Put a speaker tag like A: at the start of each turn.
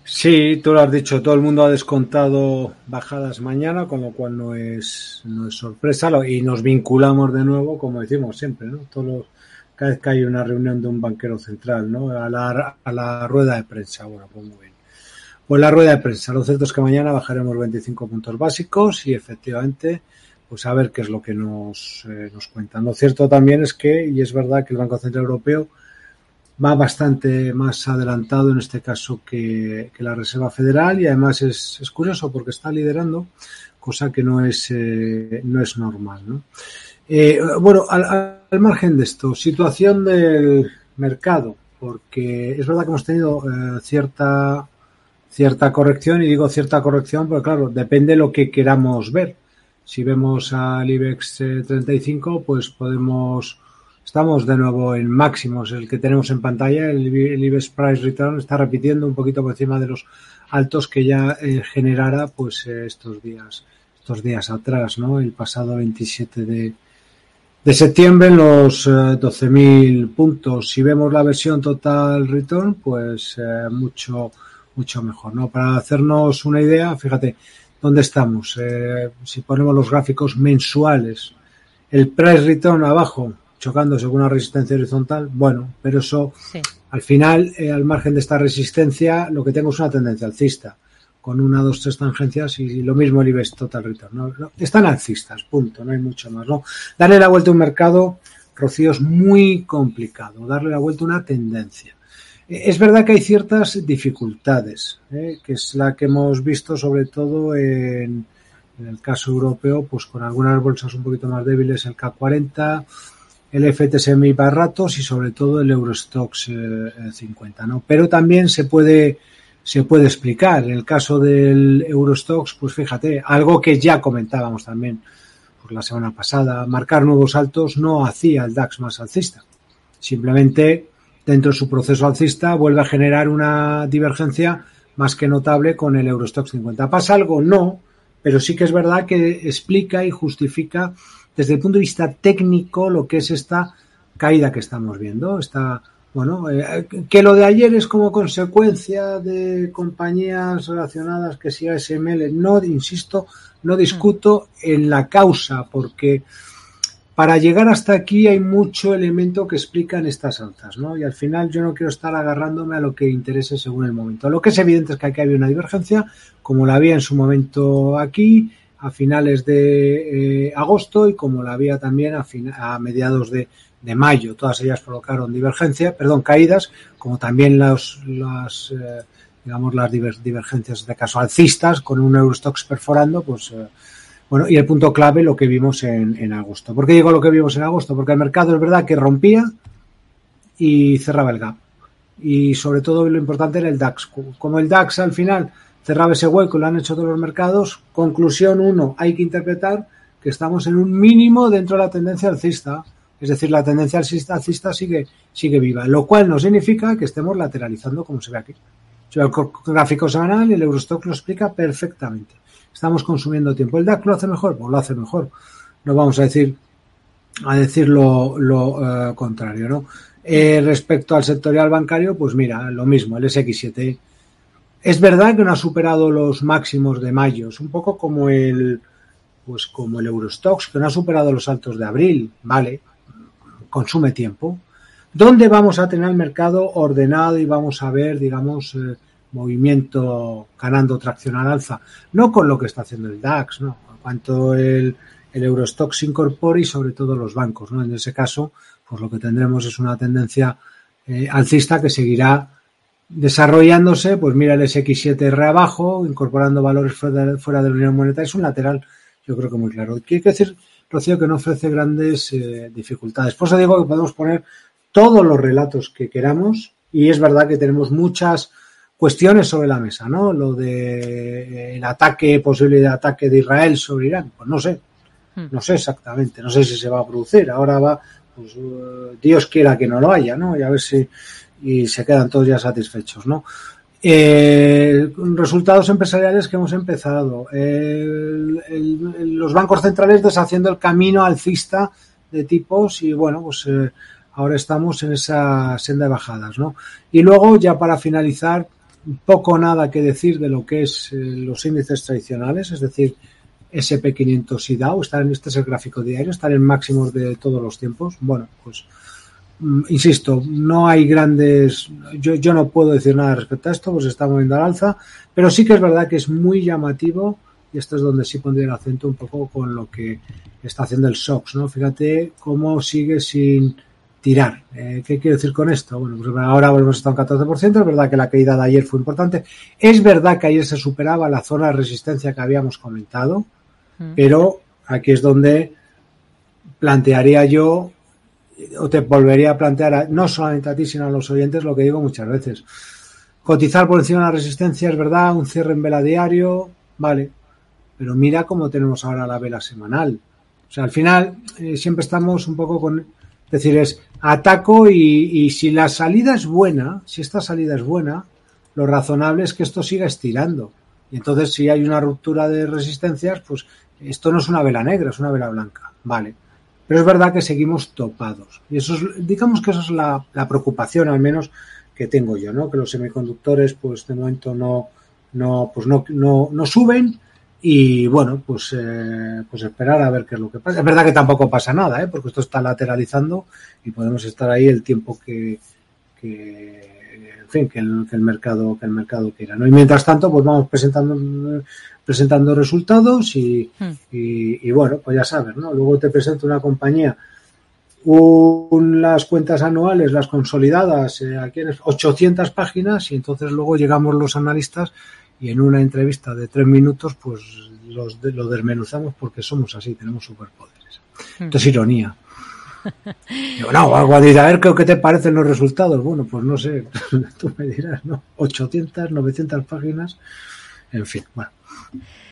A: Sí, tú lo has dicho, todo el mundo ha descontado bajadas mañana, con lo cual no es sorpresa y nos vinculamos de nuevo, como decimos siempre, ¿no? Cada vez que hay una reunión de un banquero central, ¿no? A la rueda de prensa. Bueno, pues muy bien. Pues la rueda de prensa, lo cierto es que mañana bajaremos 25 puntos básicos y efectivamente, pues a ver qué es lo que nos cuentan. Lo cierto también es que, y es verdad que el Banco Central Europeo va bastante más adelantado en este caso que la Reserva Federal y además es curioso porque está liderando, cosa que no es normal, ¿no? Bueno, al margen de esto, situación del mercado, porque es verdad que hemos tenido cierta corrección, y digo cierta corrección porque claro, depende de lo que queramos ver. Si vemos al IBEX 35, pues estamos de nuevo en máximos, el que tenemos en pantalla, el IBEX Price Return está repitiendo un poquito por encima de los altos que ya generara pues estos días atrás, ¿no? El pasado 27 de septiembre en los 12.000 puntos. Si vemos la versión total return, pues mucho mejor, ¿no? Para hacernos una idea, fíjate dónde estamos. Si ponemos los gráficos mensuales, el price return abajo, chocándose con una resistencia horizontal, bueno, pero eso
B: Sí.
A: al final, al margen de esta resistencia, lo que tengo es una tendencia alcista, con 1, 2, 3 tangencias y lo mismo el IBEX Total Return, ¿no? Están alcistas, punto, no hay mucho más, ¿no? Darle la vuelta a un mercado, Rocío, es muy complicado, darle la vuelta a una tendencia. Es verdad que hay ciertas dificultades, que es la que hemos visto sobre todo en el caso europeo, pues con algunas bolsas un poquito más débiles, el K40, el FTSE para ratos y sobre todo el Eurostoxx 50, ¿no? Pero también se puede explicar. En el caso del Eurostoxx, pues fíjate, algo que ya comentábamos también por la semana pasada, marcar nuevos altos no hacía el DAX más alcista. Simplemente, dentro de su proceso alcista, vuelve a generar una divergencia más que notable con el Eurostoxx 50. ¿Pasa algo? No, pero sí que es verdad que explica y justifica desde el punto de vista técnico lo que es esta caída que estamos viendo. Que lo de ayer es como consecuencia de compañías relacionadas, que si ASML, no, insisto, no discuto en la causa, porque para llegar hasta aquí hay mucho elemento que explican estas alzas, ¿no? Y al final yo no quiero estar agarrándome a lo que interese según el momento. Lo que es evidente es que aquí había una divergencia, como la había en su momento aquí, a finales de agosto, y como la había también a mediados de mayo. Todas ellas provocaron caídas, como también las divergencias de caso alcistas, con un Eurostoxx perforando, pues bueno, y el punto clave lo que vimos en agosto. ¿Por qué digo lo que vimos en agosto? Porque el mercado es verdad que rompía y cerraba el gap. Y sobre todo lo importante era el DAX. Como el DAX al final cerraba ese hueco, lo han hecho todos los mercados. Conclusión 1, hay que interpretar que estamos en un mínimo dentro de la tendencia alcista. Es decir, la tendencia alcista sigue viva, lo cual no significa que estemos lateralizando como se ve aquí. El gráfico semanal y el Eurostoxx lo explica perfectamente. Estamos consumiendo tiempo. ¿El DAX lo hace mejor? Pues lo hace mejor. No vamos a decir lo contrario, ¿no? Respecto al sectorial bancario, pues mira, lo mismo, el SX7. Es verdad que no ha superado los máximos de mayo. Es un poco como el Eurostoxx, que no ha superado los altos de abril. Vale, consume tiempo. ¿Dónde vamos a tener el mercado ordenado y vamos a ver, digamos, movimiento ganando tracción al alza? No con lo que está haciendo el DAX, ¿no? En cuanto el Eurostoxx se incorpore y sobre todo los bancos, ¿no? En ese caso, pues lo que tendremos es una tendencia alcista que seguirá desarrollándose. Pues mira el SX7R abajo, incorporando valores fuera de la Unión Monetaria. Es un lateral, yo creo que muy claro. Quiere decir, Rocío, que no ofrece grandes dificultades. Por eso digo que podemos poner todos los relatos que queramos, y es verdad que tenemos muchas cuestiones sobre la mesa, ¿no? Lo de el posible ataque de Israel sobre Irán, pues no sé exactamente, no sé si se va a producir. Ahora va, pues Dios quiera que no lo haya, ¿no? Y a ver si se quedan todos ya satisfechos, ¿no? Resultados empresariales que hemos empezado, los bancos centrales deshaciendo el camino alcista de tipos, y bueno, pues ahora estamos en esa senda de bajadas, ¿no? Y luego, ya para finalizar, poco o nada que decir de lo que es los índices tradicionales, es decir, SP500 y Dow, este es el gráfico diario, están en máximos de todos los tiempos. Bueno, pues insisto, no hay grandes, yo no puedo decir nada respecto a esto, pues está moviendo al alza, pero sí que es verdad que es muy llamativo, y esto es donde sí pondría el acento un poco con lo que está haciendo el SOX, ¿no? Fíjate cómo sigue sin tirar. ¿Qué quiero decir con esto? Bueno, pues ahora volvemos a estar un 14%, es verdad que la caída de ayer fue importante, es verdad que ayer se superaba la zona de resistencia que habíamos comentado, pero aquí es donde plantearía yo, o te volvería a plantear, no solamente a ti, sino a los oyentes, lo que digo muchas veces. Cotizar por encima de la resistencia es verdad, un cierre en vela diario, vale, pero mira cómo tenemos ahora la vela semanal. O sea, al final siempre estamos un poco con... Es decir, es ataco y si la salida es buena, si esta salida es buena, lo razonable es que esto siga estirando. Y entonces si hay una ruptura de resistencias, pues esto no es una vela negra, es una vela blanca, vale. Pero es verdad que seguimos topados. Y eso es, digamos que eso es la preocupación, al menos, que tengo yo, ¿no? Que los semiconductores, pues de momento no suben. Y bueno, pues esperar a ver qué es lo que pasa. Es verdad que tampoco pasa nada, porque esto está lateralizando y podemos estar ahí el tiempo que en fin, que el mercado quiera, ¿no? Y mientras tanto, pues vamos presentando resultados y bueno, pues ya sabes, ¿no? Luego te presento una compañía, las cuentas anuales, las consolidadas, aquí en 800 páginas, y entonces luego llegamos los analistas y en una entrevista de 3 minutos pues lo desmenuzamos porque somos así, tenemos superpoderes. Esto es ironía. Digo, no, algo a decir, a ver qué te parecen los resultados. Bueno, pues no sé, tú me dirás, ¿no? 800, 900 páginas, en fin, bueno.